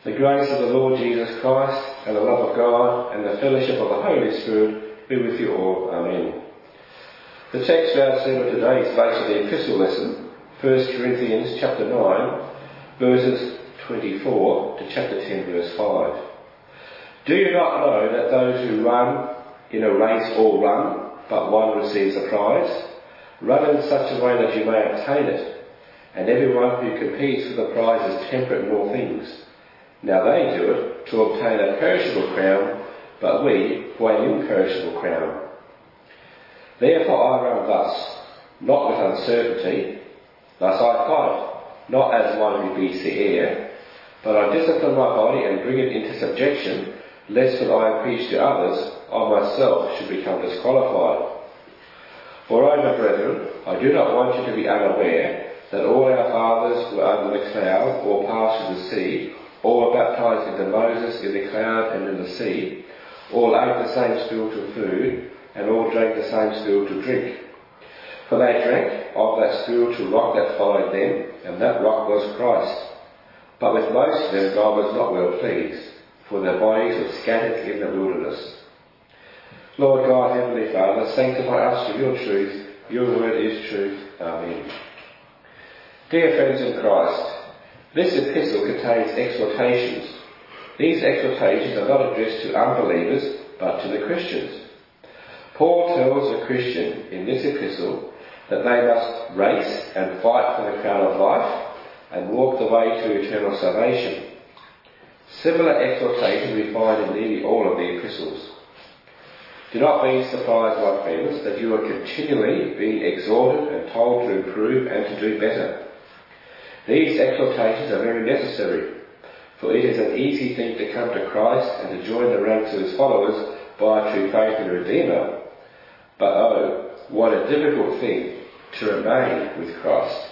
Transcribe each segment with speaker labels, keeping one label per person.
Speaker 1: The grace of the Lord Jesus Christ, and the love of God, and the fellowship of the Holy Spirit be with you all. Amen. The text for our sermon today is based on the epistle lesson, 1 Corinthians chapter 9, verses 24 to chapter 10, verse 5. Do you not know that those who run in a race all run, but one receives a prize? Run in such a way that you may obtain it. And everyone who competes for the prize is temperate in all things. Now they do it to obtain a perishable crown, but we for an imperishable crown. Therefore I run thus, not with uncertainty. Thus I fight, not as one who beats the air, but I discipline my body and bring it into subjection, lest when I preach to others, I myself should become disqualified. Moreover, brethren, I do not want you to be unaware that all our fathers were under the cloud, or passed through the sea, all were baptized into Moses in the cloud and in the sea, all ate the same spiritual food, and all drank the same spiritual drink. For they drank of that spiritual rock that followed them, and that rock was Christ. But with most of them God was not well pleased, for their bodies were scattered in the wilderness. Lord God, Heavenly Father, sanctify us with your truth. Your word is truth. Amen. Dear friends in Christ, this epistle contains exhortations. These exhortations are not addressed to unbelievers, but to the Christians. Paul tells the Christian in this epistle that they must race and fight for the crown of life and walk the way to eternal salvation. Similar exhortations we find in nearly all of the epistles. Do not be surprised, my friends, that you are continually being exhorted and told to improve and to do better. These exhortations are very necessary, for it is an easy thing to come to Christ and to join the ranks of his followers by true faith in the Redeemer. But oh, what a difficult thing to remain with Christ.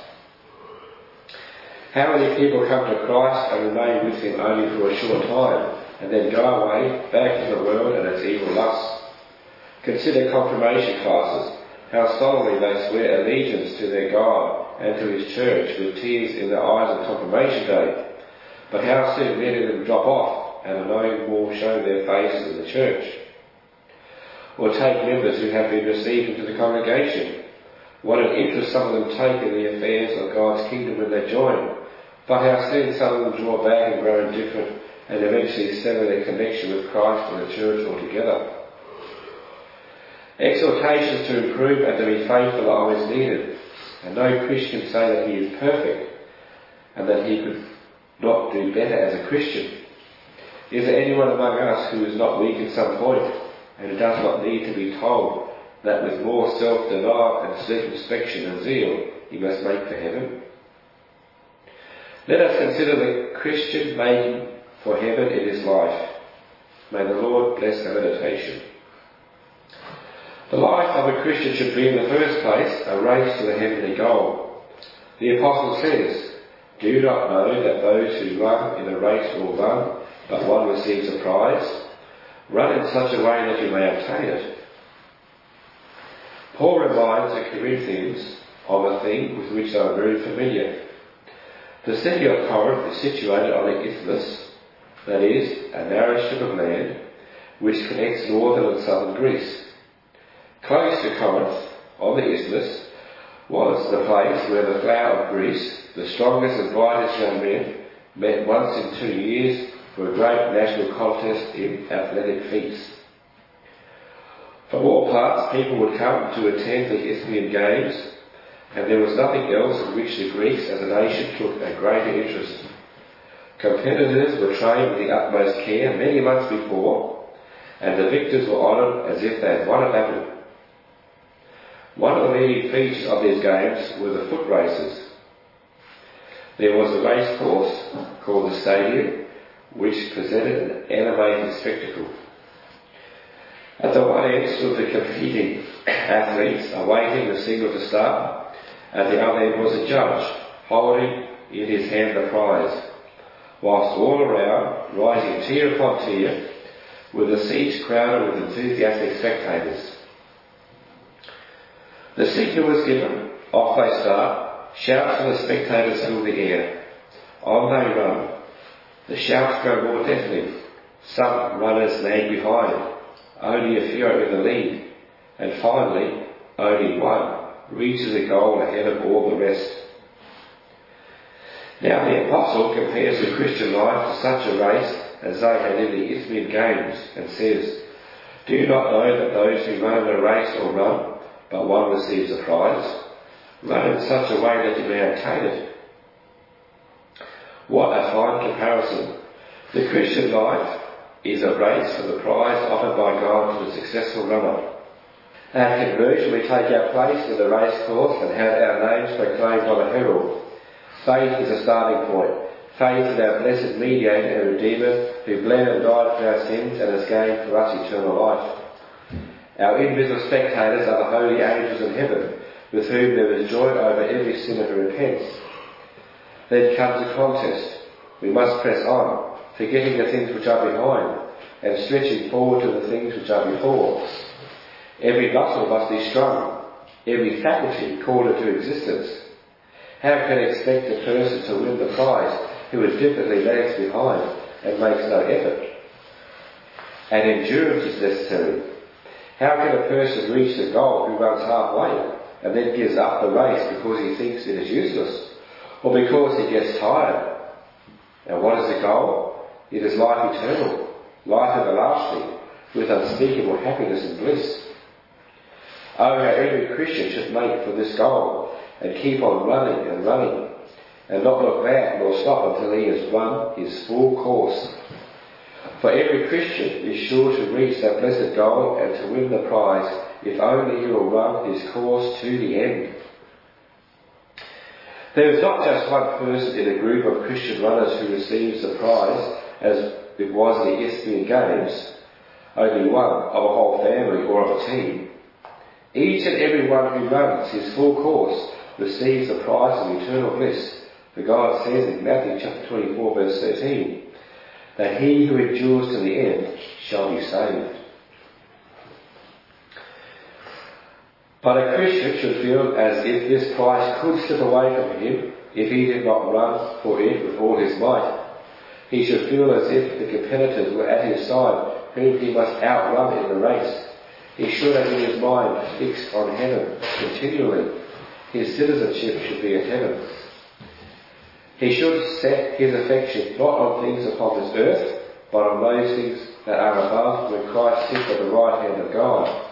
Speaker 1: How many people come to Christ and remain with him only for a short time, and then go away back in the world and its evil lusts? Consider confirmation classes, how solemnly they swear allegiance to their God and to his church with tears in their eyes on confirmation day. But how soon many of them drop off and are no more shown their faces in the church. Or take members who have been received into the congregation. What an interest some of them take in the affairs of God's kingdom when they join. But how soon some of them draw back and grow indifferent and eventually sever their connection with Christ and the church altogether. Exhortations to improve and to be faithful are always needed, and no Christian can say that he is perfect and that he could not do better as a Christian. Is there anyone among us who is not weak at some point and who does not need to be told that with more self-denial and circumspection and zeal he must make for heaven? Let us consider the Christian making for heaven in his life. May the Lord bless our meditation. The life of a Christian should be in the first place a race to the heavenly goal. The Apostle says, do you not know that those who run in a race all run, but one receives a prize? Run in such a way that you may obtain it. Paul reminds the Corinthians of a thing with which they are very familiar. The city of Corinth is situated on an isthmus, that is, a narrow strip of land, which connects northern and southern Greece. Close to Corinth, on the isthmus, was the place where the flower of Greece, the strongest and brightest young men, met once in 2 years for a great national contest in athletic feats. From all parts, people would come to attend the Isthmian Games, and there was nothing else in which the Greeks as a nation took a greater interest. Competitors were trained with the utmost care many months before, and the victors were honoured as if they had won a battle. One of the leading features of these games were the foot races. There was a race course called the Stadium, which presented an animated spectacle. At the one end stood the competing athletes awaiting the signal to start. At the other end was a judge holding in his hand the prize, whilst all around, rising tier upon tier, were the seats crowded with enthusiastic spectators. The signal was given, off they start, shouts from the spectators fill the air. On they run. The shouts grow more deafening. Some runners lag behind. Only a few are in the lead. And finally, only one reaches the goal ahead of all the rest. Now the Apostle compares the Christian life to such a race as they had in the Isthmian Games, and says, "Do you not know that those who run in a race all run, but one receives a prize? Run in such a way that you may obtain it." What a fine comparison! The Christian life is a race for the prize offered by God to the successful runner. At conversion we take our place in the race course and have our names proclaimed on a herald. Faith is a starting point. Faith in our blessed mediator and Redeemer, who bled and died for our sins and has gained for us eternal life. Our invisible spectators are the holy angels in heaven, with whom there is joy over every sinner who repents. Then comes a contest. We must press on, forgetting the things which are behind, and stretching forward to the things which are before. Every muscle must be strung, every faculty called into existence. How can expect a person to win the prize who indifferently lags behind and makes no effort? And endurance is necessary. How can a person reach the goal who runs halfway and then gives up the race because he thinks it is useless, or because he gets tired? And what is the goal? It is life eternal, life everlasting, with unspeakable happiness and bliss. Oh, how every Christian should make for this goal, and keep on running, and not look back nor stop until he has run his full course. For every Christian is sure to reach that blessed goal and to win the prize, if only he will run his course to the end. There is not just one person in a group of Christian runners who receives the prize, as it was in the Isthmian Games, only one of a whole family or of a team. Each and every one who runs his full course receives the prize of eternal bliss. For God says in Matthew chapter 24 verse 13, that he who endures to the end shall be saved. But a Christian should feel as if this prize could slip away from him if he did not run for it with all his might. He should feel as if the competitors were at his side, whom he must outrun in the race. He should have in his mind fixed on heaven continually. His citizenship should be in heaven. He should set his affection not on things upon this earth, but on those things that are above, when Christ sits at the right hand of God.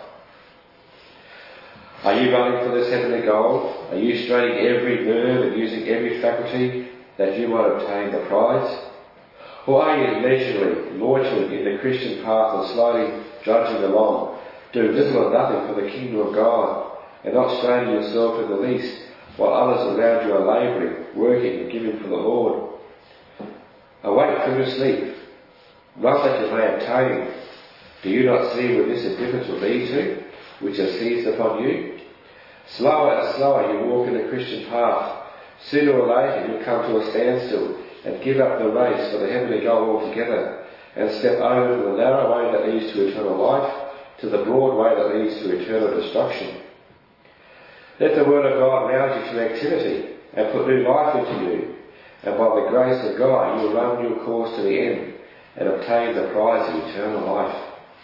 Speaker 1: Are you running for this heavenly goal? Are you straining every nerve and using every faculty that you might obtain the prize? Or are you leisurely loitering in the Christian path and slowly drudging along, doing little or nothing for the kingdom of God, and not straining yourself in the least, while others around you are labouring, working and giving for the Lord? Awake from your sleep. Run that you may obtain. Do you not see where this indifference will lead to, which has seized upon you? Slower and slower you walk in the Christian path. Sooner or later you'll come to a standstill and give up the race for the heavenly goal altogether, and step over from the narrow way that leads to eternal life to the broad way that leads to eternal destruction. Let the Word of God rouse you to activity and put new life into you, and by the grace of God you will run your course to the end and obtain the prize of eternal life.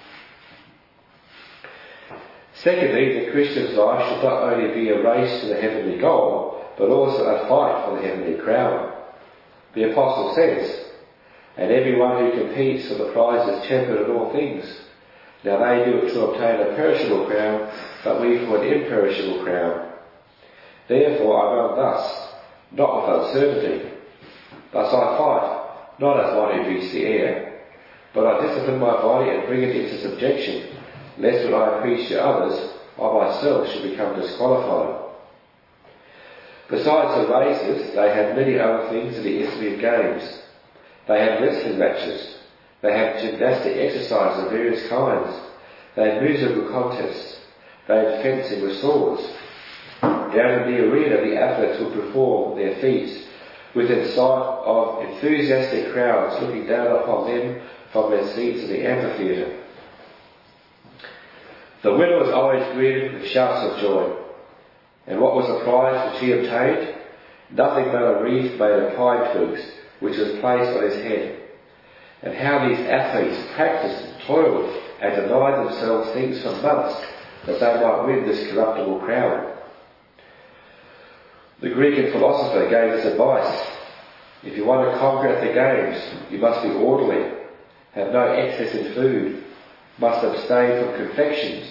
Speaker 1: Secondly, the Christian's life should not only be a race to the heavenly goal, but also a fight for the heavenly crown. The Apostle says, "And everyone who competes for the prize is tempered in all things. Now they do it to obtain a perishable crown, but we for an imperishable crown. Therefore I run thus, not with uncertainty. Thus I fight, not as one who beats the air, but I discipline my body and bring it into subjection, lest when I preach to others, I myself should become disqualified." Besides the races, they had many other things in the Isthmian Games. They had wrestling matches. They had gymnastic exercises of various kinds. They had musical contests. They had fencing with swords. Down in the arena, the athletes would perform their feats within sight of enthusiastic crowds looking down upon them from their seats in the amphitheatre. The winner was always greeted with shouts of joy. And what was the prize which he obtained? Nothing but a wreath made of pine twigs, which was placed on his head. and how these athletes practiced and toiled and denied themselves things for months that they might win this corruptible crown. The Greek philosopher gave this advice: if you want to conquer at the games, you must be orderly, have no excess in food, must abstain from confections,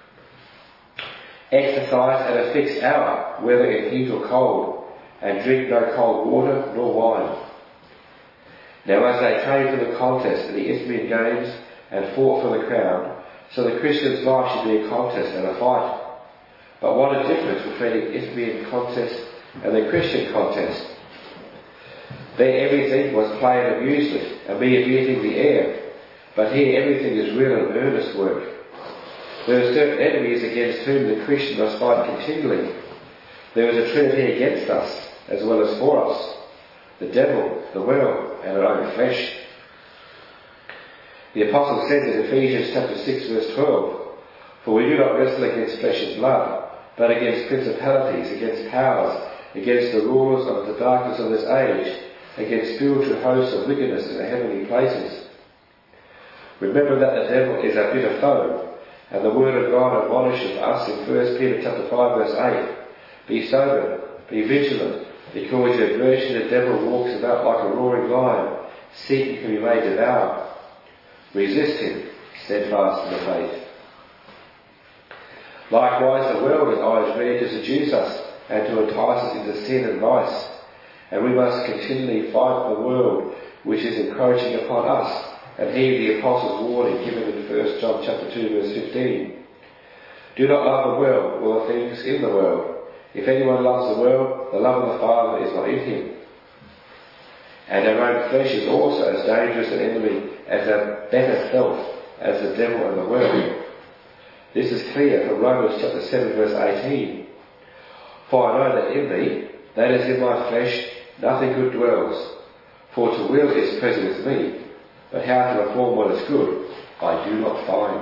Speaker 1: exercise at a fixed hour, whether in heat or cold, and drink no cold water nor wine. Now as they came to the contest at the Isthmian Games and fought for the crown, so the Christian's life should be a contest and a fight. But what a difference between the Isthmian contest and the Christian contest. There everything was play and amusement, and mere beating the air. But here everything is real and earnest work. There are certain enemies against whom the Christian must fight continually. There is a trinity against us, as well as for us: the devil, the world, and our own flesh. The Apostle says in Ephesians chapter 6 verse 12, "For we do not wrestle against flesh and blood, but against principalities, against powers, against the rulers of the darkness of this age, against spiritual hosts of wickedness in the heavenly places." Remember that the devil is our bitter foe, and the word of God admonishes us in 1 Peter chapter 5 verse 8, "Be sober, be vigilant, because your adversary the devil walks about like a roaring lion, seeking whom he may devour. Resist him, steadfast in the faith." Likewise, the world is always ready to seduce us and to entice us into sin and vice, and we must continually fight the world which is encroaching upon us, and heed the Apostle's warning given in 1 John chapter 2 verse 15. "Do not love the world or the things in the world. If anyone loves the world, the love of the Father is not in him." And our own flesh is also as dangerous an enemy as our better self, as the devil and the world. This is clear from Romans chapter 7 verse 18. "For I know that in me, that is in my flesh, nothing good dwells. For to will is present with me, but how to perform what is good, I do not find."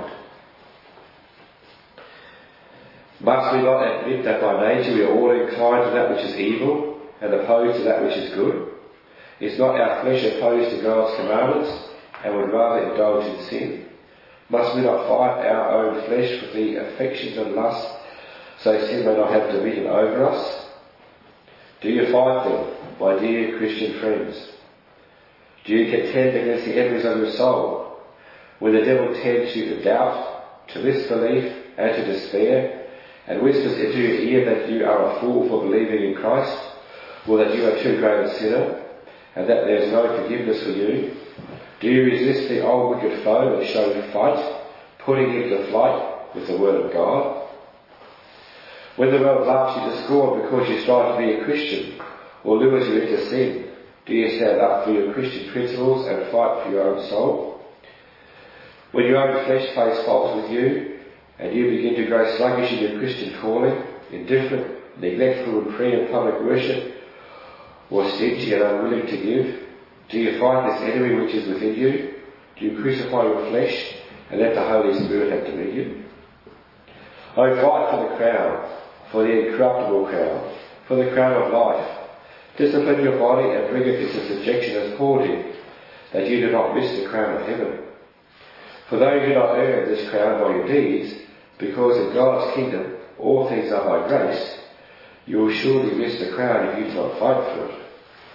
Speaker 1: Must we not admit that by nature we are all inclined to that which is evil, and opposed to that which is good? Is not our flesh opposed to God's commandments, and would rather indulge in sin? Must we not fight our own flesh with the affections and lusts, so sin may not have dominion over us? Do you fight them, my dear Christian friends? Do you contend against the enemies of your soul? When the devil tempts you to doubt, to misbelief, and to despair, and whispers into your ear that you are a fool for believing in Christ, or that you are too great a sinner, and that there is no forgiveness for you, do you resist the old wicked foe and show fight, putting him to flight with the word of God? When the world laughs you to scorn because you strive to be a Christian, or lures you into sin, do you stand up for your Christian principles and fight for your own soul? When your own flesh plays false with you, and you begin to grow sluggish in your Christian calling, indifferent, neglectful in prayer and public worship, or stingy and unwilling to give, do you fight this enemy which is within you? Do you crucify your flesh and let the Holy Spirit have dominion? Oh, fight for the crown, for the incorruptible crown, for the crown of life. Discipline your body and bring it into subjection as Paul did, that you do not miss the crown of heaven. For though you do not earn this crown by your deeds, because in God's kingdom all things are by grace, you will surely miss the crown if you do not fight for it.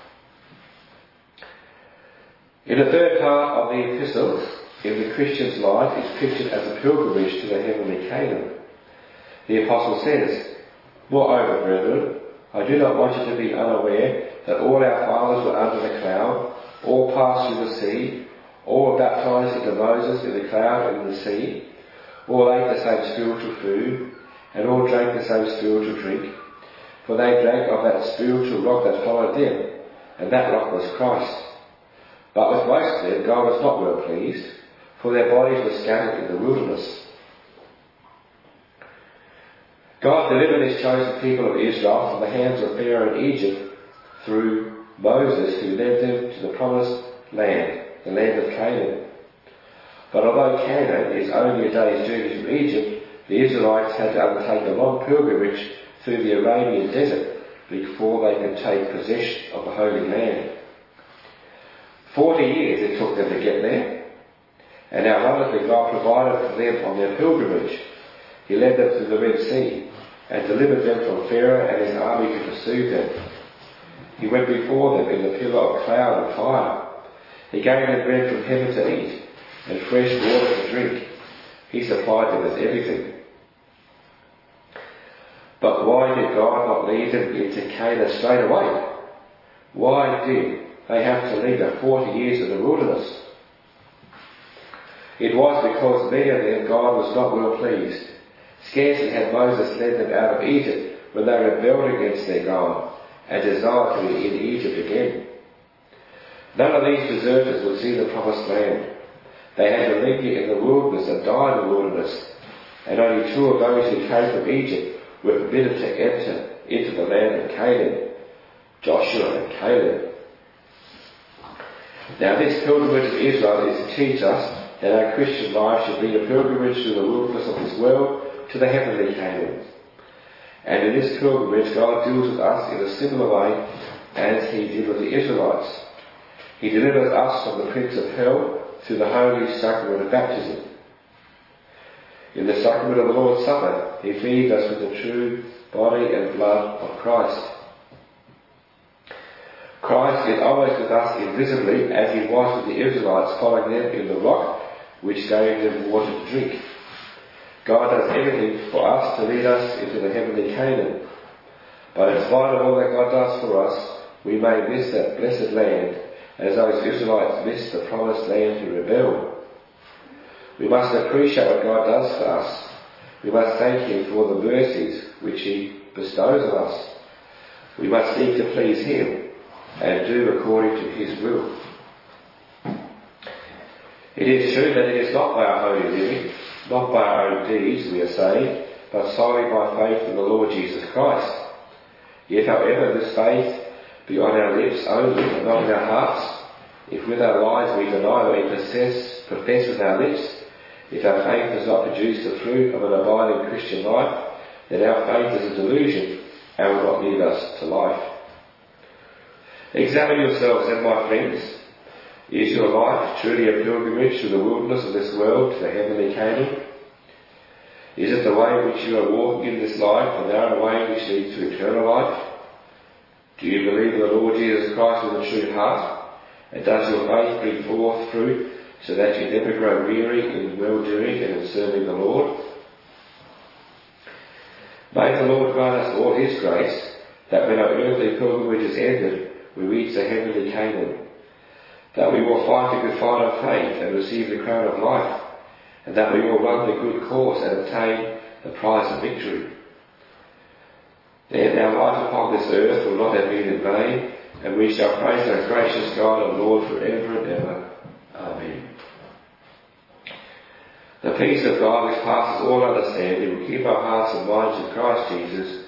Speaker 1: In the third part of the epistle, in the Christian's life is pictured as a pilgrimage to the heavenly Canaan. The Apostle says, "Moreover, brethren, I do not want you to be unaware that all our fathers were under the cloud, all passed through the sea, all were baptized into Moses in the cloud and in the sea, all ate the same spiritual food, and all drank the same spiritual drink, for they drank of that spiritual rock that followed them, and that rock was Christ. But with most of them God was not well pleased, for their bodies were scattered in the wilderness." God delivered his chosen people of Israel from the hands of Pharaoh in Egypt through Moses, who led them to the promised land, the land of Canaan. But although Canaan is only a day's journey from Egypt, the Israelites had to undertake a long pilgrimage through the Arabian desert before they could take possession of the Holy Land. 40 years it took them to get there, and how wonderfully God provided for them on their pilgrimage. He led them through the Red Sea and delivered them from Pharaoh and his army who pursued them. He went before them in the pillar of cloud and fire. He gave them bread from heaven to eat and fresh water to drink. He supplied them with everything. But why did God not lead them into Canaan straight away? Why did they have to linger 40 years in the wilderness? It was because many of them God was not well pleased. Scarcely had Moses led them out of Egypt when they rebelled against their God and desired to be in Egypt again. None of these deserters would see the promised land. They had to linger in the wilderness and die in the wilderness, and only 2 of those who came from Egypt were permitted to enter into the land of Canaan, Joshua and Caleb. Now this pilgrimage of Israel is to teach us that our Christian life should be a pilgrimage through the wilderness of this world to the heavenly Canaan. And in this pilgrimage God deals with us in a similar way as he did with the Israelites. He delivers us from the prince of hell through the holy sacrament of baptism. In the sacrament of the Lord's Supper, he feeds us with the true body and blood of Christ. Christ is always with us invisibly, as he was with the Israelites following them in the rock which gave them water to drink. God does everything for us to lead us into the heavenly Canaan. But in spite of all that God does for us, we may miss that blessed land, as those Israelites missed the promised land who rebelled. We must appreciate what God does for us. We must thank him for the mercies which he bestows on us. We must seek to please him and do according to his will. It is true that it is not by our holy living, not by our own deeds we are saved, but solely by faith in the Lord Jesus Christ. Yet however this faith be on our lips only and not in our hearts, if with our lives we deny that we profess with our lips, if our faith does not produce the fruit of an abiding Christian life, then our faith is a delusion and will not lead us to life. Examine yourselves then, my friends. Is your life truly a pilgrimage through the wilderness of this world to the heavenly Canaan? Is it the way in which you are walking in this life, the narrow way which leads to eternal life? Do you believe in the Lord Jesus Christ with a true heart? And does your faith bring forth fruit so that you never grow weary in well-doing and in serving the Lord? May the Lord grant us all his grace, that when our earthly pilgrimage is ended, we reach the heavenly Canaan, that we will fight the good fight of faith and receive the crown of life, and that we will run the good course and obtain the prize of victory. Then our life upon this earth will not have been in vain, and we shall praise our gracious God and Lord forever and ever. Amen. The peace of God which passes all understanding will keep our hearts and minds in Christ Jesus